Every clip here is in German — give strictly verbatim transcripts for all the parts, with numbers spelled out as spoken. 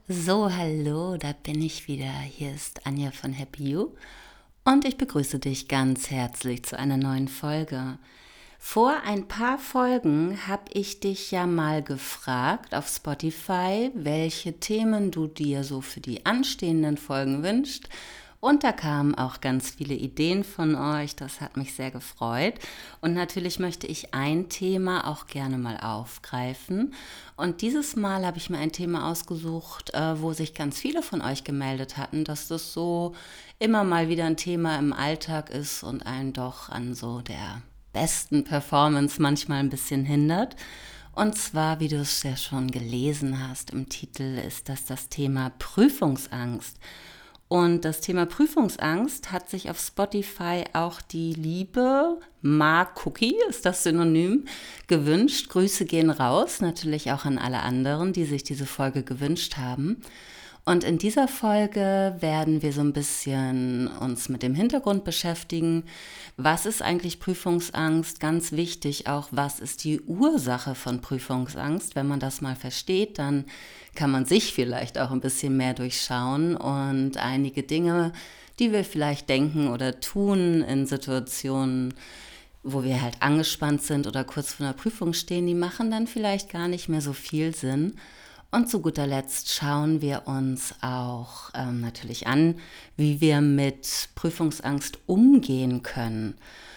So, hallo, da bin ich wieder. Hier ist Anja von Happy You und ich begrüße dich ganz herzlich zu einer neuen Folge. Vor ein paar Folgen habe ich dich ja mal gefragt auf Spotify, welche Themen du dir so für die anstehenden Folgen wünschst. Und da kamen auch ganz viele Ideen von euch, das hat mich sehr gefreut. Und natürlich möchte ich ein Thema auch gerne mal aufgreifen. Und dieses Mal habe ich mir ein Thema ausgesucht, äh, wo sich ganz viele von euch gemeldet hatten, dass das so immer mal wieder ein Thema im Alltag ist und einen doch an so der besten Performance manchmal ein bisschen hindert. Und zwar, wie du es ja schon gelesen hast im Titel, ist das das Thema Prüfungsangst. Und das Thema Prüfungsangst hat sich auf Spotify auch die liebe Mark Cookie, ist das Synonym, gewünscht. Grüße gehen raus, natürlich auch an alle anderen, die sich diese Folge gewünscht haben. Und in dieser Folge werden wir so ein bisschen uns mit dem Hintergrund beschäftigen. Was ist eigentlich Prüfungsangst? Ganz wichtig auch, was ist die Ursache von Prüfungsangst? Wenn man das mal versteht, dann kann man sich vielleicht auch ein bisschen mehr durchschauen und einige Dinge, die wir vielleicht denken oder tun in Situationen, wo wir halt angespannt sind oder kurz vor einer Prüfung stehen, die machen dann vielleicht gar nicht mehr so viel Sinn. Und zu guter Letzt schauen wir uns auch ähm, natürlich an, wie wir mit Prüfungsangst umgehen können.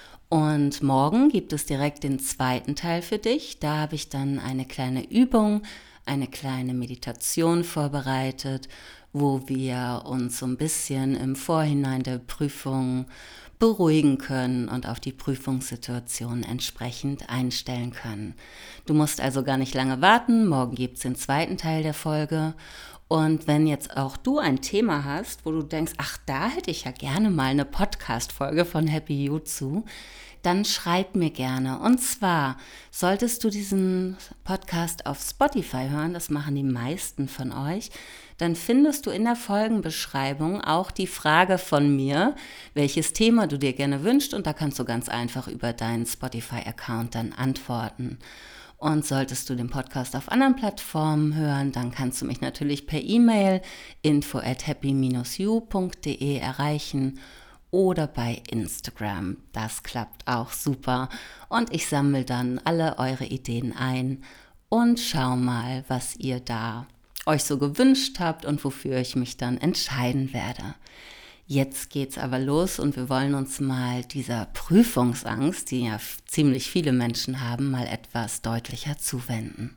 Und morgen gibt es direkt den zweiten Teil für dich. Da habe ich dann eine kleine Übung, eine kleine Meditation vorbereitet, wo wir uns so ein bisschen im Vorhinein der Prüfung beruhigen können und auf die Prüfungssituation entsprechend einstellen können. Du musst also gar nicht lange warten, morgen gibt es den zweiten Teil der Folge. Und wenn jetzt auch du ein Thema hast, wo du denkst, ach, da hätte ich ja gerne mal eine Podcast-Folge von Happy You zu, dann schreib mir gerne. Und zwar solltest du diesen Podcast auf Spotify hören, das machen die meisten von euch, dann findest du in der Folgenbeschreibung auch die Frage von mir, welches Thema du dir gerne wünschst, und da kannst du ganz einfach über deinen Spotify-Account dann antworten. Und solltest du den Podcast auf anderen Plattformen hören, dann kannst du mich natürlich per E-Mail info at happy dash you punkt de erreichen oder bei Instagram. Das klappt auch super. Und ich sammle dann alle eure Ideen ein und schau mal, was ihr da euch so gewünscht habt und wofür ich mich dann entscheiden werde. Jetzt geht's aber los und wir wollen uns mal dieser Prüfungsangst, die ja ziemlich viele Menschen haben, mal etwas deutlicher zuwenden.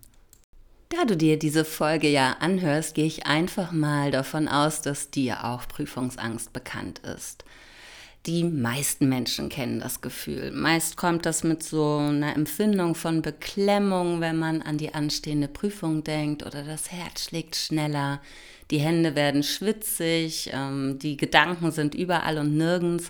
Da du dir diese Folge ja anhörst, gehe ich einfach mal davon aus, dass dir auch Prüfungsangst bekannt ist. Die meisten Menschen kennen das Gefühl. Meist kommt das mit so einer Empfindung von Beklemmung, wenn man an die anstehende Prüfung denkt, oder das Herz schlägt schneller, die Hände werden schwitzig, ähm, die Gedanken sind überall und nirgends.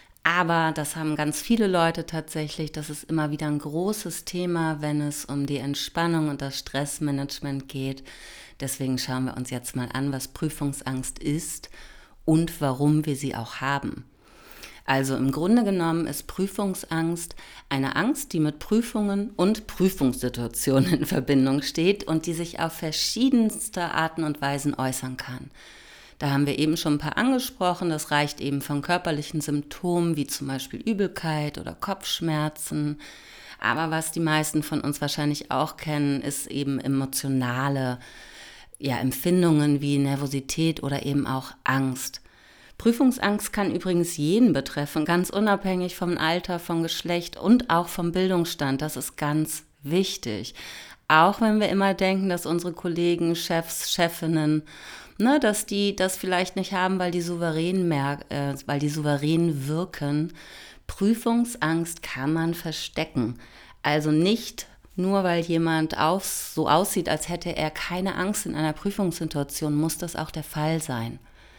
Aber das haben ganz viele Leute tatsächlich. Das ist immer wieder ein großes Thema, wenn es um die Entspannung und das Stressmanagement geht. Deswegen schauen wir uns jetzt mal an, was Prüfungsangst ist und warum wir sie auch haben. Also im Grunde genommen ist Prüfungsangst eine Angst, die mit Prüfungen und Prüfungssituationen in Verbindung steht und die sich auf verschiedenste Arten und Weisen äußern kann. Da haben wir eben schon ein paar angesprochen. Das reicht eben von körperlichen Symptomen wie zum Beispiel Übelkeit oder Kopfschmerzen. Aber was die meisten von uns wahrscheinlich auch kennen, ist eben emotionale ja, Empfindungen wie Nervosität oder eben auch Angst. Prüfungsangst kann übrigens jeden betreffen, ganz unabhängig vom Alter, vom Geschlecht und auch vom Bildungsstand. Das ist ganz wichtig. Auch wenn wir immer denken, dass unsere Kollegen, Chefs, Chefinnen, ne, dass die das vielleicht nicht haben, weil die souverän, mer- äh, weil die souverän wirken. Prüfungsangst kann man verstecken. Also nicht nur, weil jemand aus, so aussieht, als hätte er keine Angst in einer Prüfungssituation, muss das auch der Fall sein.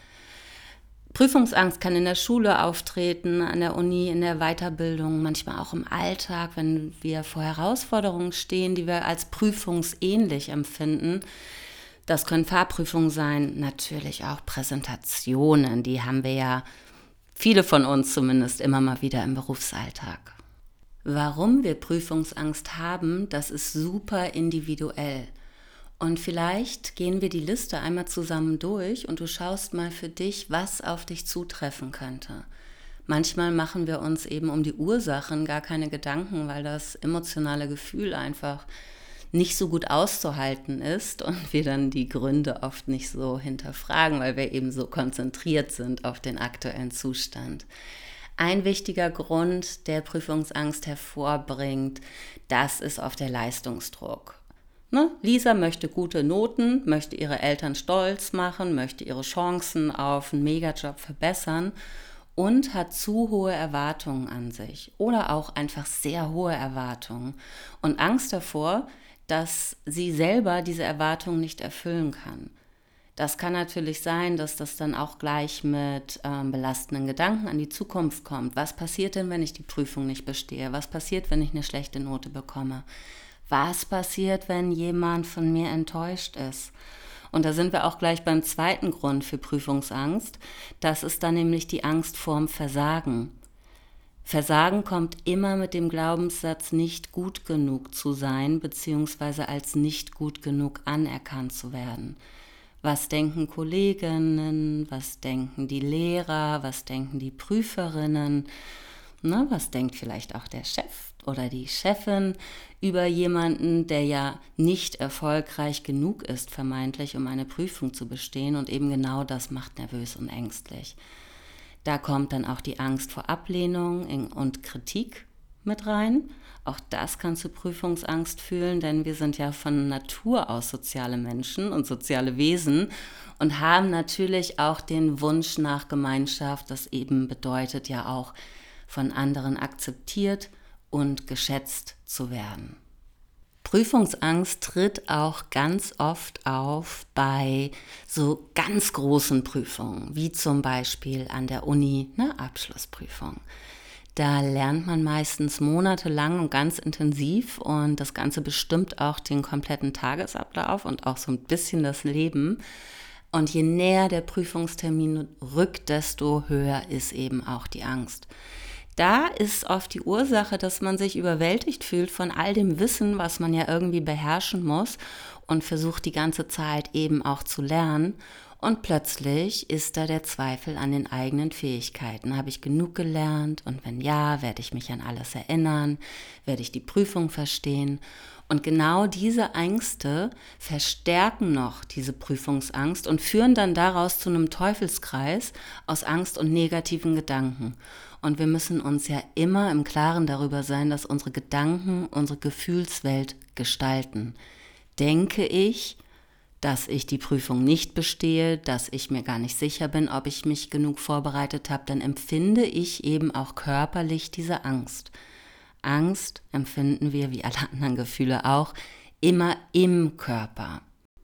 Prüfungsangst kann in der Schule auftreten, an der Uni, in der Weiterbildung, manchmal auch im Alltag, wenn wir vor Herausforderungen stehen, die wir als prüfungsähnlich empfinden. Das können Fahrprüfungen sein, natürlich auch Präsentationen, die haben wir ja, viele von uns zumindest, immer mal wieder im Berufsalltag. Warum wir Prüfungsangst haben, das ist super individuell. Und vielleicht gehen wir die Liste einmal zusammen durch und du schaust mal für dich, was auf dich zutreffen könnte. Manchmal machen wir uns eben um die Ursachen gar keine Gedanken, weil das emotionale Gefühl einfach nicht so gut auszuhalten ist und wir dann die Gründe oft nicht so hinterfragen, weil wir eben so konzentriert sind auf den aktuellen Zustand. Ein wichtiger Grund, der Prüfungsangst hervorbringt, das ist oft der Leistungsdruck. Ne? Lisa möchte gute Noten, möchte ihre Eltern stolz machen, möchte ihre Chancen auf einen Megajob verbessern und hat zu hohe Erwartungen an sich oder auch einfach sehr hohe Erwartungen und Angst davor, dass sie selber diese Erwartungen nicht erfüllen kann. Das kann natürlich sein, dass das dann auch gleich mit ähm, belastenden Gedanken an die Zukunft kommt. Was passiert denn, wenn ich die Prüfung nicht bestehe? Was passiert, wenn ich eine schlechte Note bekomme? Was passiert, wenn jemand von mir enttäuscht ist? Und da sind wir auch gleich beim zweiten Grund für Prüfungsangst. Das ist dann nämlich die Angst vorm Versagen. Versagen kommt immer mit dem Glaubenssatz, nicht gut genug zu sein, beziehungsweise als nicht gut genug anerkannt zu werden. Was denken Kolleginnen, was denken die Lehrer, was denken die Prüferinnen, ne, was denkt vielleicht auch der Chef oder die Chefin über jemanden, der ja nicht erfolgreich genug ist, vermeintlich, um eine Prüfung zu bestehen, und eben genau das macht nervös und ängstlich. Da kommt dann auch die Angst vor Ablehnung und Kritik mit rein. Auch das kann zu Prüfungsangst führen, denn wir sind ja von Natur aus soziale Menschen und soziale Wesen und haben natürlich auch den Wunsch nach Gemeinschaft, das eben bedeutet ja auch von anderen akzeptiert und geschätzt zu werden. Prüfungsangst tritt auch ganz oft auf bei so ganz großen Prüfungen, wie zum Beispiel an der Uni eine Abschlussprüfung. Da lernt man meistens monatelang und ganz intensiv und das Ganze bestimmt auch den kompletten Tagesablauf und auch so ein bisschen das Leben. Und je näher der Prüfungstermin rückt, desto höher ist eben auch die Angst. Da ist oft die Ursache, dass man sich überwältigt fühlt von all dem Wissen, was man ja irgendwie beherrschen muss und versucht die ganze Zeit eben auch zu lernen. Und plötzlich ist da der Zweifel an den eigenen Fähigkeiten. Habe ich genug gelernt? Und wenn ja, werde ich mich an alles erinnern? Werde ich die Prüfung verstehen? Und genau diese Ängste verstärken noch diese Prüfungsangst und führen dann daraus zu einem Teufelskreis aus Angst und negativen Gedanken. Und wir müssen uns ja immer im Klaren darüber sein, dass unsere Gedanken unsere Gefühlswelt gestalten. Denke ich, dass ich die Prüfung nicht bestehe, dass ich mir gar nicht sicher bin, ob ich mich genug vorbereitet habe, dann empfinde ich eben auch körperlich diese Angst. Angst empfinden wir, wie alle anderen Gefühle auch, immer im Körper.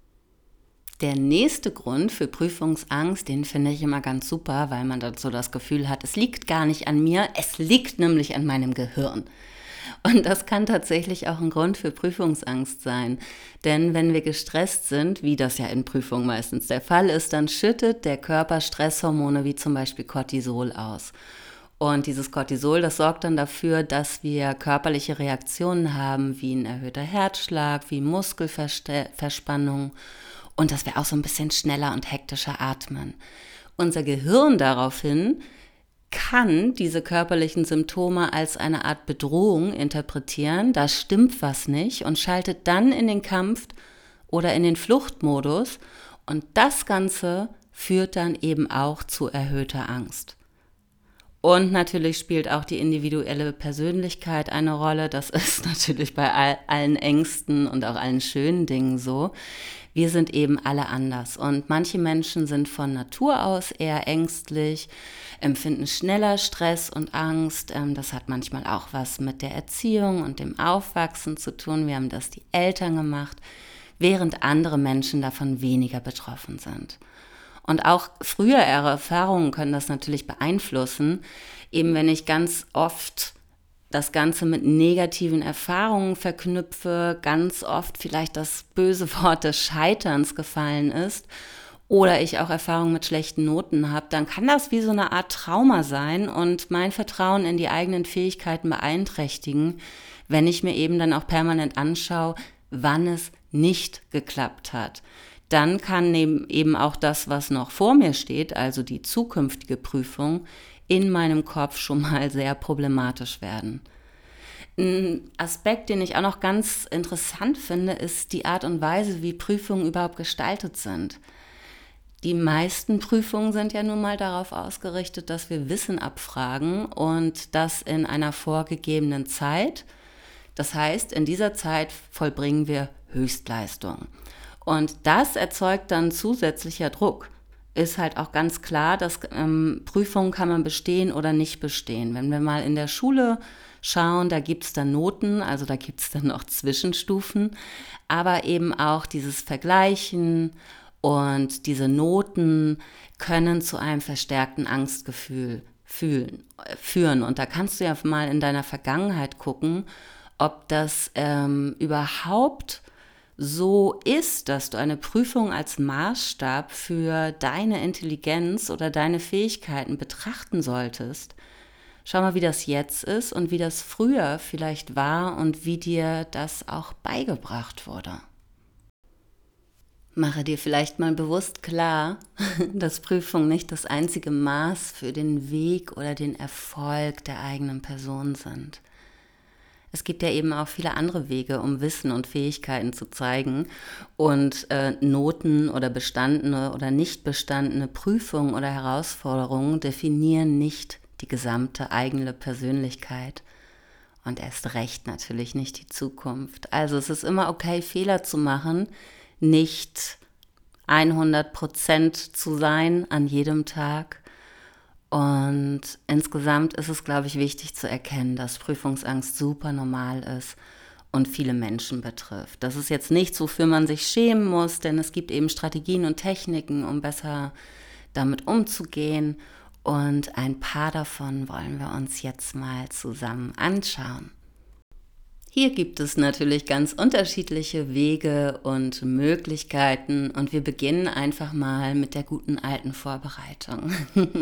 Der nächste Grund für Prüfungsangst, den finde ich immer ganz super, weil man dann so das Gefühl hat, es liegt gar nicht an mir, es liegt nämlich an meinem Gehirn. Und das kann tatsächlich auch ein Grund für Prüfungsangst sein. Denn wenn wir gestresst sind, wie das ja in Prüfungen meistens der Fall ist, dann schüttet der Körper Stresshormone wie zum Beispiel Cortisol aus. Und dieses Cortisol, das sorgt dann dafür, dass wir körperliche Reaktionen haben, wie ein erhöhter Herzschlag, wie Muskelverspannung und dass wir auch so ein bisschen schneller und hektischer atmen. Unser Gehirn daraufhin kann diese körperlichen Symptome als eine Art Bedrohung interpretieren, da stimmt was nicht und schaltet dann in den Kampf- oder in den Fluchtmodus und das Ganze führt dann eben auch zu erhöhter Angst. Und natürlich spielt auch die individuelle Persönlichkeit eine Rolle. Das ist natürlich bei all, allen Ängsten und auch allen schönen Dingen so. Wir sind eben alle anders und manche Menschen sind von Natur aus eher ängstlich, empfinden schneller Stress und Angst. Das hat manchmal auch was mit der Erziehung und dem Aufwachsen zu tun. Wir haben das die Eltern gemacht, während andere Menschen davon weniger betroffen sind. Und auch frühere Erfahrungen können das natürlich beeinflussen. Eben wenn ich ganz oft das Ganze mit negativen Erfahrungen verknüpfe, ganz oft vielleicht das böse Wort des Scheiterns gefallen ist oder ich auch Erfahrungen mit schlechten Noten habe, dann kann das wie so eine Art Trauma sein und mein Vertrauen in die eigenen Fähigkeiten beeinträchtigen, wenn ich mir eben dann auch permanent anschaue, wann es nicht geklappt hat, dann kann eben auch das, was noch vor mir steht, also die zukünftige Prüfung, in meinem Kopf schon mal sehr problematisch werden. Ein Aspekt, den ich auch noch ganz interessant finde, ist die Art und Weise, wie Prüfungen überhaupt gestaltet sind. Die meisten Prüfungen sind ja nun mal darauf ausgerichtet, dass wir Wissen abfragen und das in einer vorgegebenen Zeit. Das heißt, in dieser Zeit vollbringen wir Höchstleistung. Und das erzeugt dann zusätzlicher Druck. Ist halt auch ganz klar, dass ähm, Prüfungen kann man bestehen oder nicht bestehen. Wenn wir mal in der Schule schauen, da gibt es dann Noten, also da gibt es dann noch Zwischenstufen, aber eben auch dieses Vergleichen und diese Noten können zu einem verstärkten Angstgefühl fühlen, äh, führen. Und da kannst du ja mal in deiner Vergangenheit gucken, ob das ähm, überhaupt so ist, dass du eine Prüfung als Maßstab für deine Intelligenz oder deine Fähigkeiten betrachten solltest. Schau mal, wie das jetzt ist und wie das früher vielleicht war und wie dir das auch beigebracht wurde. Mache dir vielleicht mal bewusst klar, dass Prüfungen nicht das einzige Maß für den Weg oder den Erfolg der eigenen Person sind. Es gibt ja eben auch viele andere Wege, um Wissen und Fähigkeiten zu zeigen. Und äh, Noten oder bestandene oder nicht bestandene Prüfungen oder Herausforderungen definieren nicht die gesamte eigene Persönlichkeit. Und erst recht natürlich nicht die Zukunft. Also es ist immer okay, Fehler zu machen, nicht hundert Prozent zu sein an jedem Tag. Und insgesamt ist es, glaube ich, wichtig zu erkennen, dass Prüfungsangst super normal ist und viele Menschen betrifft. Das ist jetzt nichts, wofür man sich schämen muss, denn es gibt eben Strategien und Techniken, um besser damit umzugehen. Und ein paar davon wollen wir uns jetzt mal zusammen anschauen. Hier gibt es natürlich ganz unterschiedliche Wege und Möglichkeiten und wir beginnen einfach mal mit der guten alten Vorbereitung.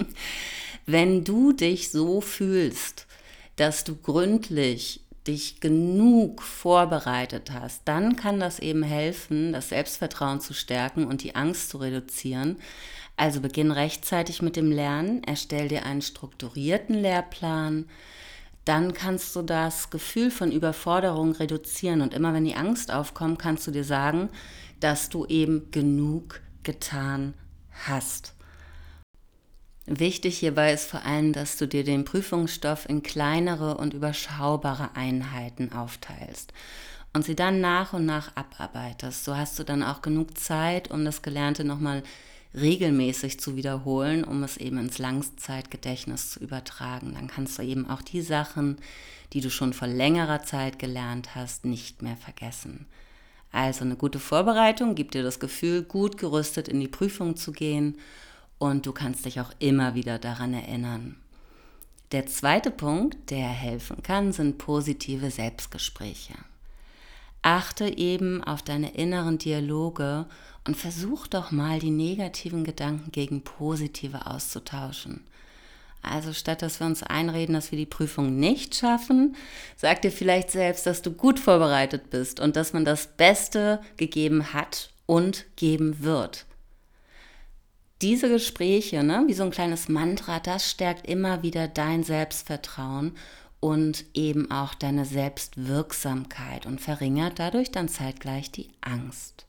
Wenn du dich so fühlst, dass du gründlich dich genug vorbereitet hast, dann kann das eben helfen, das Selbstvertrauen zu stärken und die Angst zu reduzieren. Also beginn rechtzeitig mit dem Lernen, erstell dir einen strukturierten Lehrplan. Dann kannst du das Gefühl von Überforderung reduzieren und immer wenn die Angst aufkommt, kannst du dir sagen, dass du eben genug getan hast. Wichtig hierbei ist vor allem, dass du dir den Prüfungsstoff in kleinere und überschaubare Einheiten aufteilst und sie dann nach und nach abarbeitest. So hast du dann auch genug Zeit, um das Gelernte nochmal regelmäßig zu wiederholen, um es eben ins Langzeitgedächtnis zu übertragen. Dann kannst du eben auch die Sachen, die du schon vor längerer Zeit gelernt hast, nicht mehr vergessen. Also eine gute Vorbereitung gibt dir das Gefühl, gut gerüstet in die Prüfung zu gehen und du kannst dich auch immer wieder daran erinnern. Der zweite Punkt, der helfen kann, sind positive Selbstgespräche. Achte eben auf deine inneren Dialoge und versuch doch mal, die negativen Gedanken gegen positive auszutauschen. Also statt dass wir uns einreden, dass wir die Prüfung nicht schaffen, sag dir vielleicht selbst, dass du gut vorbereitet bist und dass man das Beste gegeben hat und geben wird. Diese Gespräche, ne, wie so ein kleines Mantra, das stärkt immer wieder dein Selbstvertrauen und eben auch deine Selbstwirksamkeit und verringert dadurch dann zeitgleich die Angst.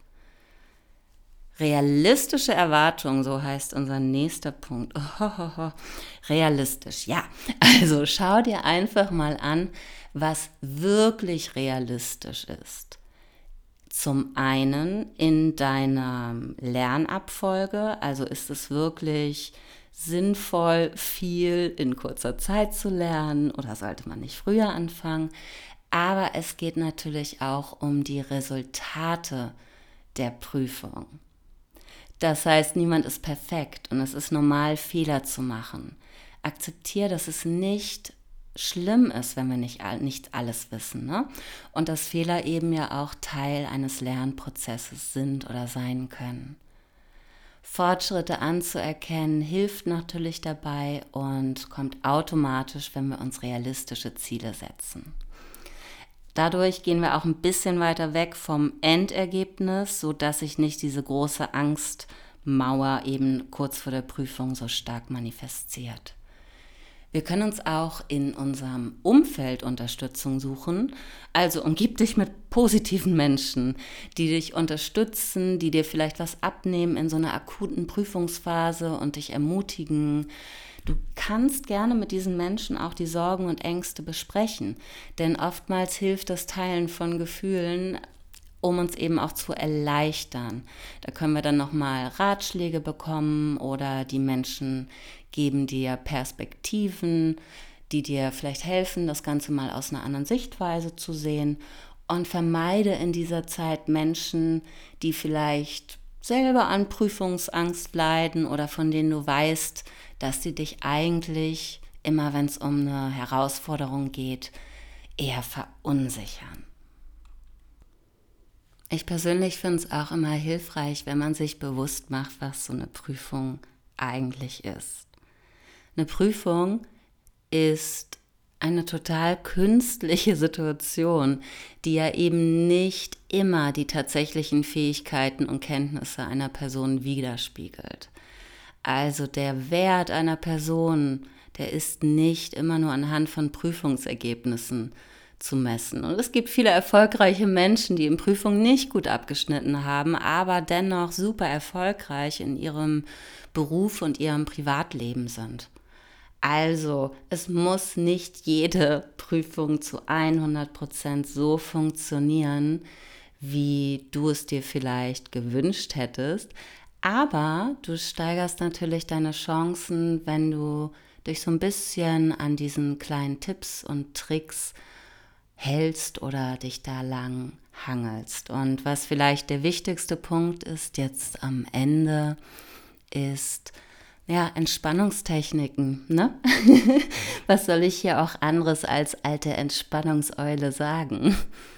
Realistische Erwartungen, so heißt unser nächster Punkt. Ohohoho. Realistisch, ja. Also schau dir einfach mal an, was wirklich realistisch ist. Zum einen in deiner Lernabfolge, also ist es wirklich sinnvoll, viel in kurzer Zeit zu lernen oder sollte man nicht früher anfangen. Aber es geht natürlich auch um die Resultate der Prüfung. Das heißt, niemand ist perfekt und es ist normal, Fehler zu machen. Akzeptiere, dass es nicht schlimm ist, wenn wir nicht, nicht alles wissen, ne? Und dass Fehler eben ja auch Teil eines Lernprozesses sind oder sein können. Fortschritte anzuerkennen, hilft natürlich dabei und kommt automatisch, wenn wir uns realistische Ziele setzen. Dadurch gehen wir auch ein bisschen weiter weg vom Endergebnis, sodass sich nicht diese große Angstmauer eben kurz vor der Prüfung so stark manifestiert. Wir können uns auch in unserem Umfeld Unterstützung suchen. Also umgib dich mit positiven Menschen, die dich unterstützen, die dir vielleicht was abnehmen in so einer akuten Prüfungsphase und dich ermutigen. Du kannst gerne mit diesen Menschen auch die Sorgen und Ängste besprechen, denn oftmals hilft das Teilen von Gefühlen, um uns eben auch zu erleichtern. Da können wir dann nochmal Ratschläge bekommen oder die Menschen geben dir Perspektiven, die dir vielleicht helfen, das Ganze mal aus einer anderen Sichtweise zu sehen, und vermeide in dieser Zeit Menschen, die vielleicht selber an Prüfungsangst leiden oder von denen du weißt, dass sie dich eigentlich, immer wenn es um eine Herausforderung geht, eher verunsichern. Ich persönlich finde es auch immer hilfreich, wenn man sich bewusst macht, was so eine Prüfung eigentlich ist. Eine Prüfung ist eine total künstliche Situation, die ja eben nicht immer die tatsächlichen Fähigkeiten und Kenntnisse einer Person widerspiegelt. Also der Wert einer Person, der ist nicht immer nur anhand von Prüfungsergebnissen zu messen. Und es gibt viele erfolgreiche Menschen, die in Prüfungen nicht gut abgeschnitten haben, aber dennoch super erfolgreich in ihrem Beruf und ihrem Privatleben sind. Also, es muss nicht jede Prüfung zu hundert Prozent so funktionieren, wie du es dir vielleicht gewünscht hättest. Aber du steigerst natürlich deine Chancen, wenn du dich so ein bisschen an diesen kleinen Tipps und Tricks hältst oder dich da lang hangelst. Und was vielleicht der wichtigste Punkt ist jetzt am Ende, ist ja Entspannungstechniken, ne? Was soll ich hier auch anderes als alte Entspannungseule sagen?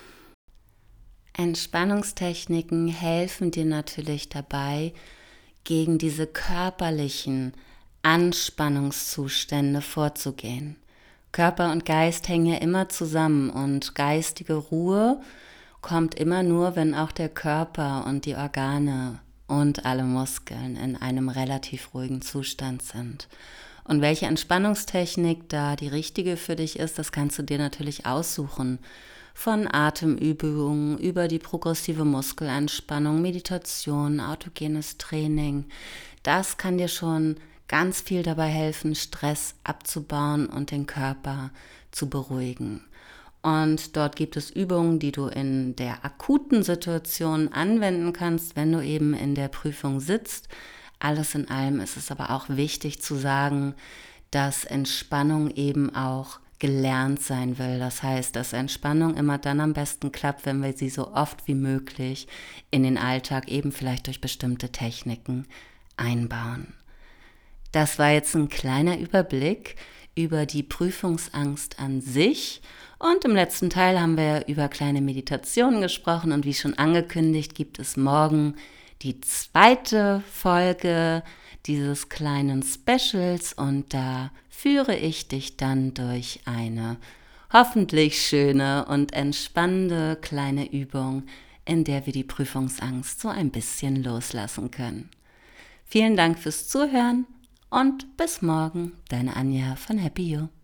Entspannungstechniken helfen dir natürlich dabei, gegen diese körperlichen Anspannungszustände vorzugehen. Körper und Geist hängen ja immer zusammen und geistige Ruhe kommt immer nur, wenn auch der Körper und die Organe und alle Muskeln in einem relativ ruhigen Zustand sind. Und welche Entspannungstechnik da die richtige für dich ist, das kannst du dir natürlich aussuchen. Von Atemübungen über die progressive Muskelentspannung, Meditation, autogenes Training. Das kann dir schon ganz viel dabei helfen, Stress abzubauen und den Körper zu beruhigen. Und dort gibt es Übungen, die du in der akuten Situation anwenden kannst, wenn du eben in der Prüfung sitzt. Alles in allem ist es aber auch wichtig zu sagen, dass Entspannung eben auch gelernt sein will. Das heißt, dass Entspannung immer dann am besten klappt, wenn wir sie so oft wie möglich in den Alltag eben vielleicht durch bestimmte Techniken einbauen. Das war jetzt ein kleiner Überblick über die Prüfungsangst an sich. Und im letzten Teil haben wir über kleine Meditationen gesprochen und wie schon angekündigt, gibt es morgen die zweite Folge dieses kleinen Specials und da führe ich dich dann durch eine hoffentlich schöne und entspannende kleine Übung, in der wir die Prüfungsangst so ein bisschen loslassen können. Vielen Dank fürs Zuhören und bis morgen, deine Anja von Happy You.